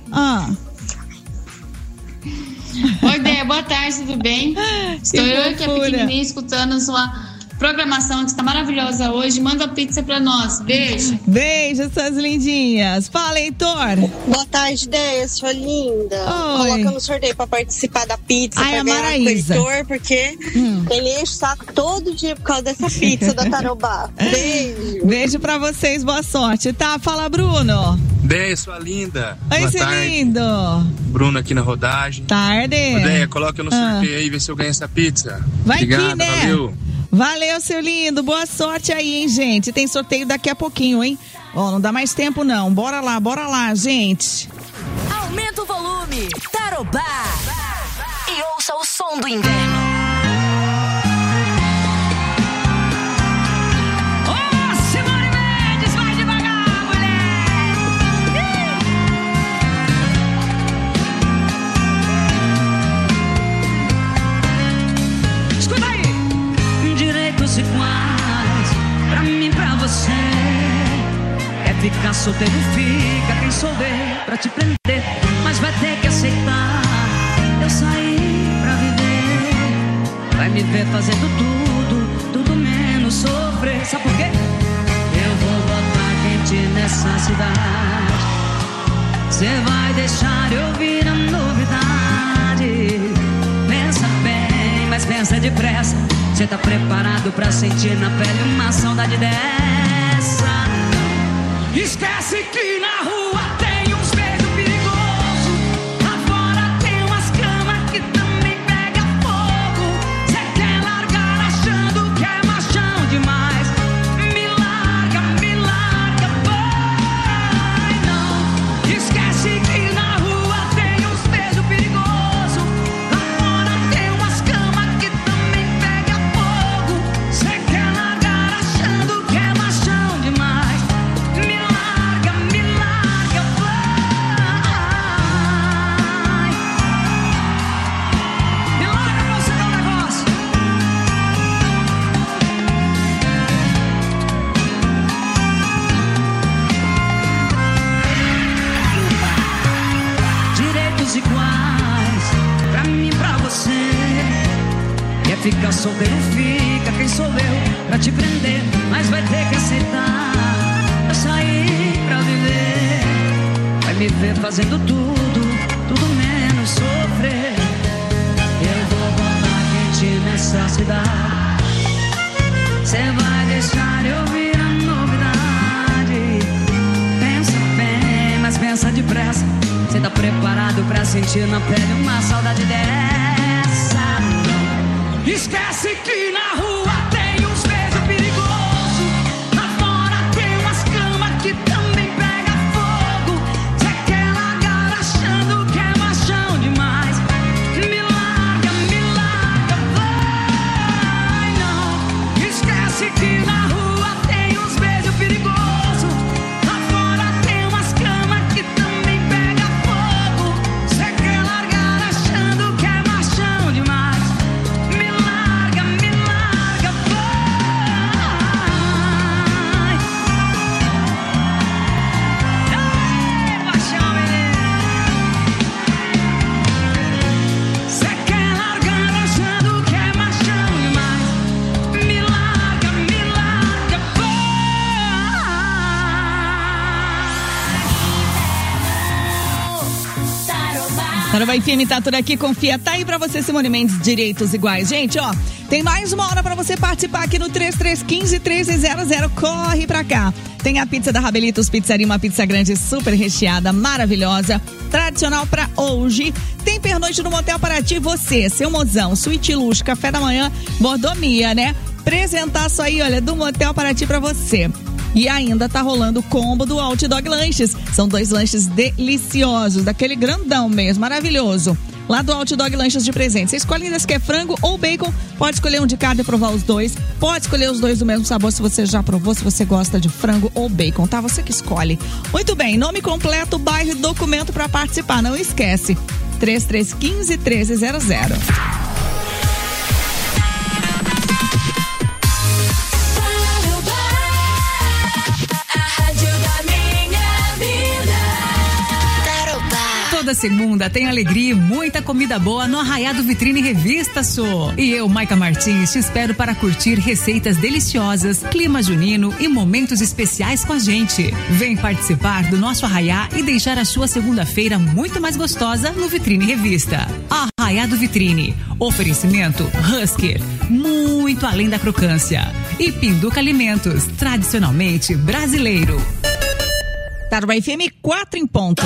Oi, Deia, boa tarde, tudo bem? Estou eu aqui, a pequenininha, escutando sua programação que está maravilhosa hoje. Manda pizza pra nós. Beijo. Beijo, suas lindinhas. Fala, Heitor. Boa tarde, Deia, sua linda. Oi. Coloca no sorteio pra participar da pizza. Ai, pra a ganhar com o Maraísa. Heitor, porque ele enche o saco todo dia por causa dessa pizza da Tarobá. Beijo. Beijo pra vocês, boa sorte, tá? Fala, Bruno. Deia, sua linda. Oi, boa seu tarde. lindo. Bruno aqui na rodagem. Tarde. Deia, coloca no sorteio aí, vê se eu ganho essa pizza. Vai Obrigado, que, né? valeu. Valeu, seu lindo. Boa sorte aí, hein, gente. Tem sorteio daqui a pouquinho, hein? Ó, não dá mais tempo, não. Bora lá, gente. Aumenta o volume. Tarobá. E ouça o som do inverno. Iguais, pra mim, pra você. Quer ficar solteiro, fica. Quem souber pra te prender, mas vai ter que aceitar. Eu saí pra viver. Vai me ver fazendo tudo menos sofrer. Sabe por quê? Eu vou botar quente nessa cidade. Cê vai deixar eu ouvir a novidade. Pensa bem, mas pensa depressa. Você tá preparado pra sentir na pele uma saudade dessa? Esquece que na rua tem uns beijos perigosos. Lá fora tem umas camas que também pega fogo. Cê quer largar achando que é machão demais. Me larga, vai não. Esquece que na rua tem uns beijos perigosos. Lá fora tem umas camas que também pega fogo. Cê quer largar achando que é machão demais. Me larga, Fica solteiro, fica, quem sou eu pra te prender? Mas vai ter que aceitar. Eu saí pra viver. Vai me ver fazendo tudo menos sofrer. Eu vou botar quente nessa cidade. Cê vai deixar eu ouvir a novidade. Pensa bem, mas pensa depressa. Cê tá preparado pra sentir na pele uma saudade dessa? Esquece que na rua tem uns beijos perigosos. Lá fora tem umas camas que também pega fogo. Cê quer largar achando que é machão demais. Me larga, vai não. Esquece que na rua tem uns beijos perigosos. Lá fora tem umas camas que também pega fogo. Cê quer largar achando que é machão demais. Tarobá FM tá tudo aqui, confia. Tá aí pra você, Simone Mendes, direitos iguais. Gente, ó, tem mais uma hora pra você participar aqui no 3315-1300. Corre pra cá. Tem a pizza da Rabelitos Pizzaria, uma pizza grande, super recheada, maravilhosa, tradicional pra hoje. Tem pernoite no Motel Paraty, você, seu mozão, suíte luxo, café da manhã, mordomia, né? Presentaço aí, olha, do Motel Paraty pra você. E ainda tá rolando o combo do Hot Dog Lanches. São 2 lanches deliciosos, daquele grandão mesmo, maravilhoso. Lá do Hot Dog Lanches de presente. Você escolhe ainda se quer frango ou bacon, pode escolher um de cada e provar os dois. Pode escolher os dois do mesmo sabor se você já provou, se você gosta de frango ou bacon, tá? Você que escolhe. Muito bem, nome completo, bairro e documento pra participar, não esquece. 3315-1300. Toda segunda tem alegria e muita comida boa no Arraiado Vitrine Revista, sou. E eu, Maica Martins, te espero para curtir receitas deliciosas, clima junino e momentos especiais com a gente. Vem participar do nosso Arraiá e deixar a sua segunda-feira muito mais gostosa no Vitrine Revista. Arraiado Vitrine. Oferecimento Husker, muito além da crocância. E Pinduca Alimentos, tradicionalmente brasileiro. Tarobá FM 4 em ponto.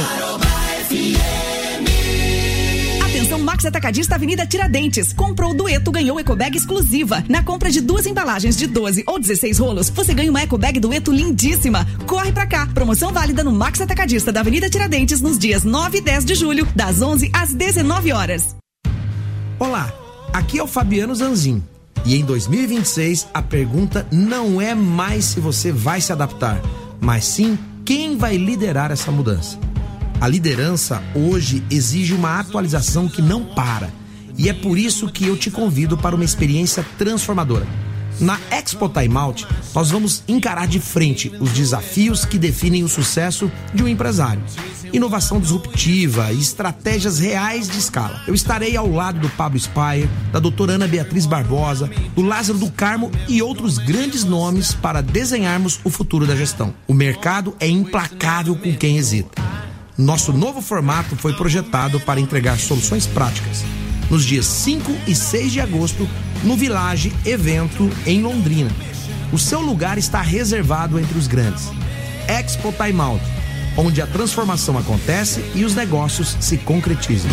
Atenção, Max Atacadista, Avenida Tiradentes. Comprou o dueto, ganhou ecobag exclusiva. Na compra de 2 embalagens de 12 ou 16 rolos, você ganha uma ecobag dueto lindíssima. Corre pra cá. Promoção válida no Max Atacadista da Avenida Tiradentes nos dias 9 e 10 de julho, das 11 às 19 horas. Olá, aqui é o Fabiano Zanzin. E em 2026, a pergunta não é mais se você vai se adaptar, mas sim quem vai liderar essa mudança. A liderança hoje exige uma atualização que não para. E é por isso que eu te convido para uma experiência transformadora. Na Expo Time Out, nós vamos encarar de frente os desafios que definem o sucesso de um empresário. Inovação disruptiva e estratégias reais de escala. Eu estarei ao lado do Pablo Spire, da doutora Ana Beatriz Barbosa, do Lázaro do Carmo e outros grandes nomes para desenharmos o futuro da gestão. O mercado é implacável com quem hesita. Nosso novo formato foi projetado para entregar soluções práticas. Nos dias 5 e 6 de agosto, no Village Evento, em Londrina. O seu lugar está reservado entre os grandes. Expo Time Out, onde a transformação acontece e os negócios se concretizam.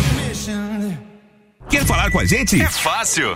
Quer falar com a gente? É fácil.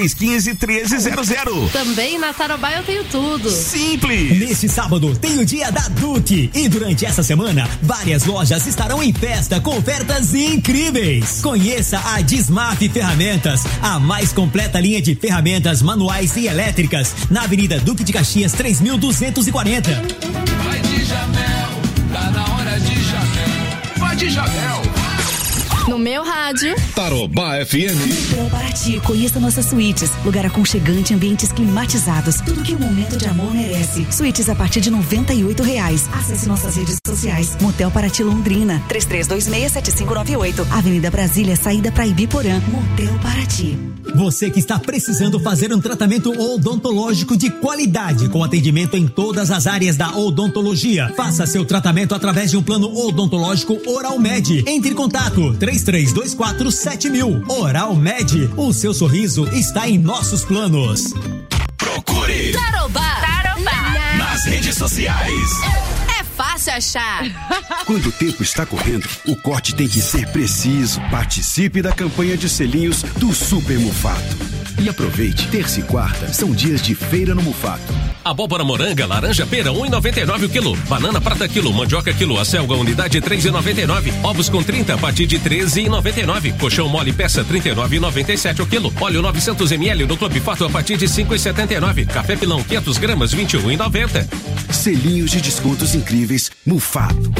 3315-1300. Também na Tarobá eu tenho tudo. Simples. Neste sábado tem o dia da Duque e durante essa semana várias lojas estarão em festa com ofertas incríveis. Conheça a Dismaf Ferramentas, a mais completa linha de ferramentas manuais e elétricas na Avenida Duque de Caxias 3240. Vai de Jamel, tá na hora de Jamel. Vai de Jamel. No meu rádio. Tarobá FM. Motel Paraty, conheça nossas suítes. Lugar aconchegante, ambientes climatizados. Tudo que um momento de amor merece. Suítes a partir de R$98. Acesse nossas redes sociais. Motel Paraty Londrina. 3326-7598. Avenida Brasília, saída pra Ibiporã. Motel Paraty. Você que está precisando fazer um tratamento odontológico de qualidade, com atendimento em todas as áreas da odontologia. Faça seu tratamento através de um plano odontológico Oral Med. Entre em contato 33247000. Oral Med, o seu sorriso está em nossos planos. Procure Tarobá nas redes sociais. É fácil achar. Quando o tempo está correndo, o corte tem que ser preciso. Participe da campanha de selinhos do Super Mufato. E aproveite, terça e quarta são dias de feira no Mufato. Abóbora moranga, laranja, pera, 1,99 o quilo. Banana prata quilo, mandioca quilo, acelga unidade 3,99. Ovos com 30 a partir de 13,99. Colchão mole peça 39,97 o quilo. Óleo 900 ml no Clube Fato a partir de 5,79. Café pilão 500 gramas 21,90. Selinhos de descontos incríveis Mufato.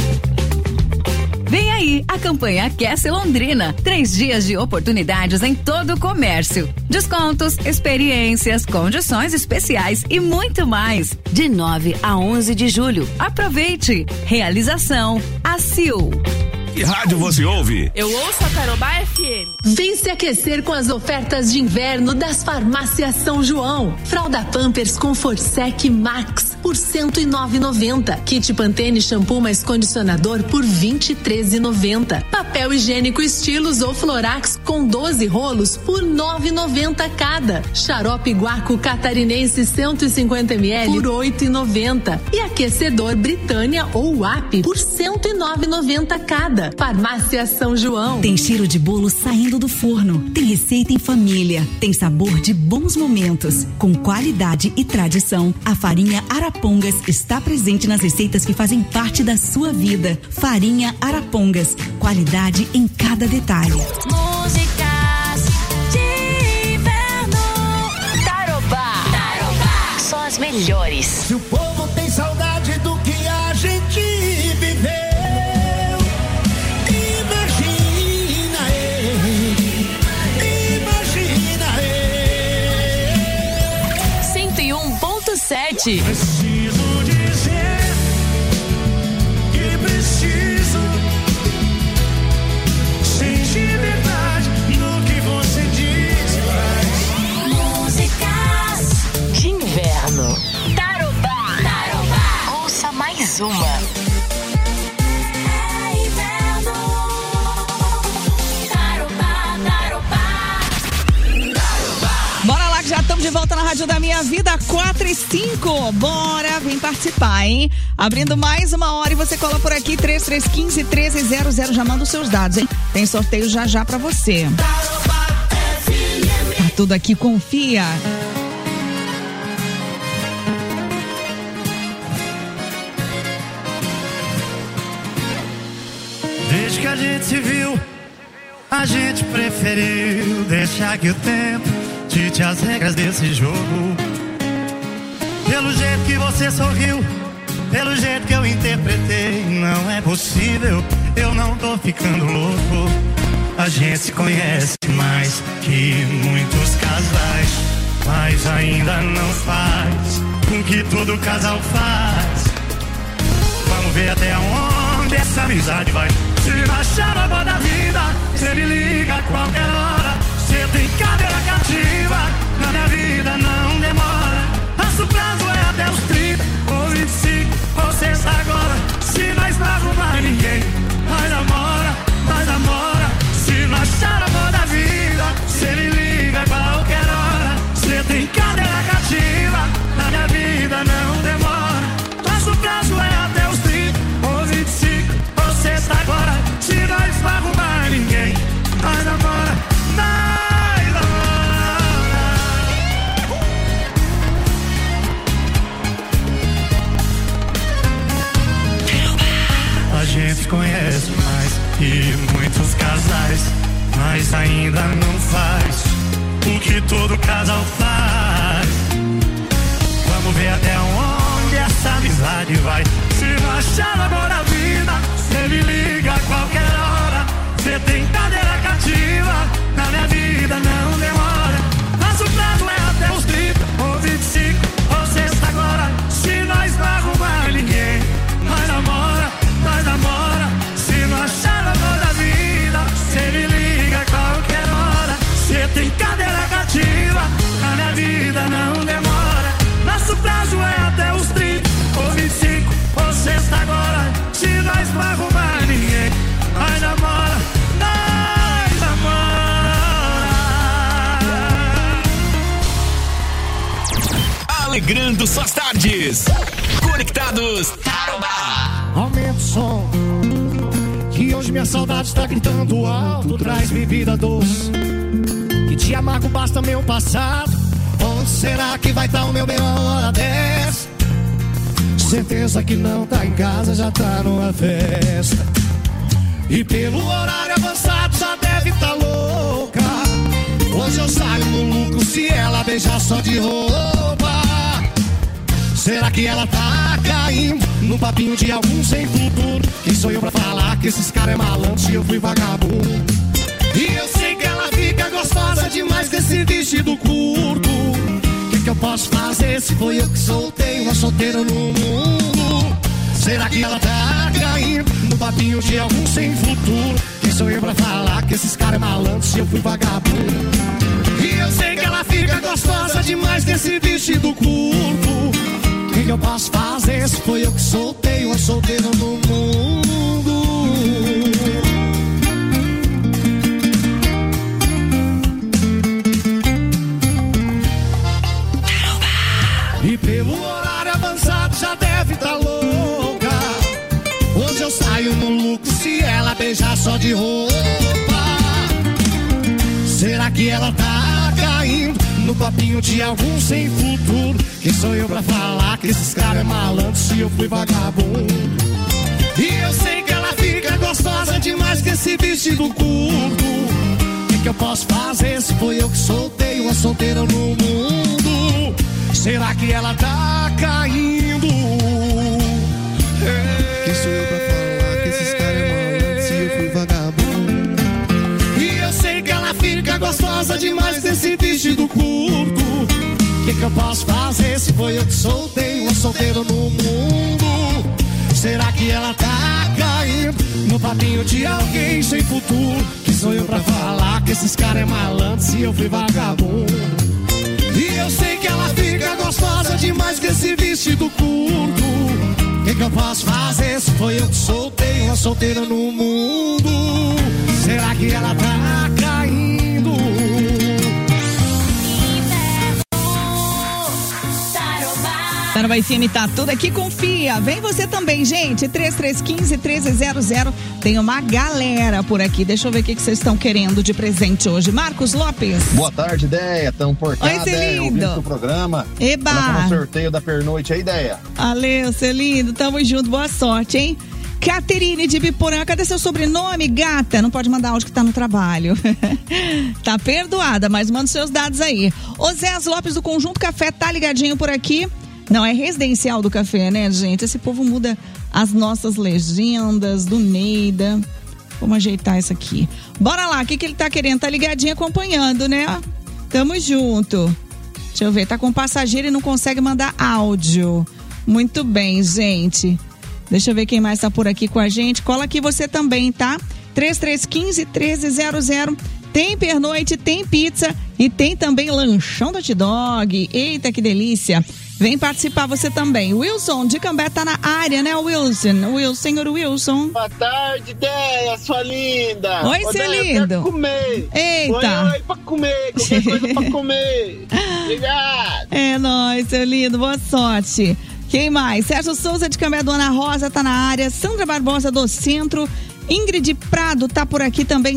Vem aí a campanha Aquece Londrina. 3 dias de oportunidades em todo o comércio. Descontos, experiências, condições especiais e muito mais. De 9 a 11 de julho. Aproveite. Realização ACIL. Que rádio você ouve? Eu ouço a Tarobá FM. Vem se aquecer com as ofertas de inverno das farmácias São João. Fralda Pampers com Forsec Max por R$109,90. Kit Pantene shampoo mais condicionador por R$23,90. Papel higiênico Estilos ou Florax com 12 rolos por R$9,90 cada. Xarope Guaco Catarinense 150 ml por R$8,90. E aquecedor Britânia ou WAP por R$109,90 cada. Farmácia São João. Tem cheiro de bolo saindo do forno. Tem receita em família. Tem sabor de bons momentos. Com qualidade e tradição, a farinha Arapongas está presente nas receitas que fazem parte da sua vida. Farinha Arapongas. Qualidade em cada detalhe. Músicas de inverno. Tarobá. Só as melhores. Se o povo tem saudade do que a gente viveu, Preciso dizer que preciso sentir verdade no que você diz e faz. Músicas de inverno. Tarobá. Ouça mais uma. Já estamos de volta na Rádio da Minha Vida, 4h05. Bora, vem participar, hein? Abrindo mais uma hora e você cola por aqui, 3315-1300. Já manda os seus dados, hein? Tem sorteio já pra você. Tá tudo aqui, confia. Desde que a gente se viu, a gente preferiu deixar que o tempo dite as regras desse jogo. Pelo jeito que você sorriu, pelo jeito que eu interpretei, não é possível, eu não tô ficando louco. A gente se conhece mais que muitos casais, mas ainda não faz o que todo casal faz. Vamos ver até onde essa amizade vai. Se achar a boa da vida, cê me liga a qualquer hora. Cê tem cadeira cativa, na minha vida não demora. Nosso prazo é até os 30 ou 25, ou sexta agora. Se nós não arrumar ninguém, nós namora. Se não achar a boa da vida, cê me liga a qualquer hora. Cê tem cadeira cativa, na minha vida não demora. Nosso prazo é até os 30 ou 25, ou sexta agora. Se nós não arrumar ninguém, nós namora. A gente conhece mais que muitos casais, mas ainda não faz o que todo casal faz. Vamos ver até onde essa amizade vai. Se não achar o amor da vida, cê me liga a qualquer hora. Cê tem cadeira cativa, na minha vida não demora. Nosso prazo é até os 30 ou 25, ou sexta agora. Se nós não arrumar ninguém, nós namora. Se não achar o amor da vida, cê me liga a qualquer hora. Cê tem cadeira cativa, alegrando suas tardes. Conectados Tarobá. Aumenta o som, que hoje minha saudade está gritando alto. Traz bebida doce, que te amargo basta meu passado. Onde será que vai estar o meu bem a hora dessa? Certeza que não tá em casa, já tá numa festa. E pelo horário avançado já deve tá louca. Hoje eu saio no lucro se ela beijar só de roupa. Será que ela tá caindo no papinho de algum sem futuro? Quem sou eu pra falar que esses caras é malandro se eu fui vagabundo? E eu sei que ela fica gostosa demais desse vestido curto. Que eu posso fazer se foi eu que soltei uma solteira no mundo? Será que ela tá caindo no papinho de algum sem futuro? Quem sou eu pra falar que esses caras é malandro se eu fui vagabundo? E eu sei que ela fica gostosa demais desse vestido curto. O que eu posso fazer se foi eu que soltei uma solteira no mundo? E pelo horário avançado já deve tá louca. Hoje eu saio no lucro se ela beijar só de roupa. Será que ela tá caindo no papinho de algum sem futuro? Quem sou eu pra falar que esses caras é malandro se eu fui vagabundo? E eu sei que ela fica gostosa demais com esse vestido curto. O que eu posso fazer se foi eu que soltei uma solteira no mundo? Será que ela tá caindo? Quem sou eu pra falar que esses caras é malandro se eu fui vagabundo? E eu sei que ela fica gostosa demais desse vestido curto. O que eu posso fazer se foi eu que soltei uma solteira no mundo? Será que ela tá caindo no papinho de alguém sem futuro? Que sou eu pra falar que esses caras é malandro se eu fui vagabundo? E eu sei que ela fica gostosa demais com esse vestido curto. O que eu posso fazer se foi eu que soltei uma solteira no mundo? Será que ela tá caindo? Tarobá FM tá tudo aqui, confia. Vem você também, gente. 3315-1300. Tem uma galera por aqui. Deixa eu ver o que vocês estão querendo de presente hoje. Marcos Lopes. Boa tarde, Ideia. Tamo por cá, Oi, Celindo. Ouvindo o programa. Eba. Vamos no sorteio da pernoite aí, Ideia. Valeu, Celindo. Tamo junto. Boa sorte, hein? Caterine de Biporã, cadê seu sobrenome, gata? Não pode mandar áudio que tá no trabalho. Tá perdoada, mas manda seus dados aí. Osés Lopes do Conjunto Café tá ligadinho por aqui. Não, é residencial do café, né, gente? Esse povo muda as nossas legendas do Neida. Vamos ajeitar isso aqui. Bora lá, o que ele tá querendo? Tá ligadinho acompanhando, né? Tamo junto. Deixa eu ver, tá com passageiro e não consegue mandar áudio. Muito bem, gente. Deixa eu ver quem mais tá por aqui com a gente. Cola aqui você também, tá? 3315-1300. Tem pernoite, tem pizza e tem também lanchão da Hot Dog. Eita, que delícia. Vem participar você também. Wilson de Cambé tá na área, né, Wilson? Senhor Wilson. Boa tarde, Ideia, sua linda. Oi, seu lindo. Eu quero comer. Eita. Oi, pra comer. Qualquer coisa pra comer. Obrigado. É nóis, seu lindo. Boa sorte. Quem mais? Sérgio Souza de Cambé, Dona Rosa tá na área. Sandra Barbosa do Centro. Ingrid Prado tá por aqui também.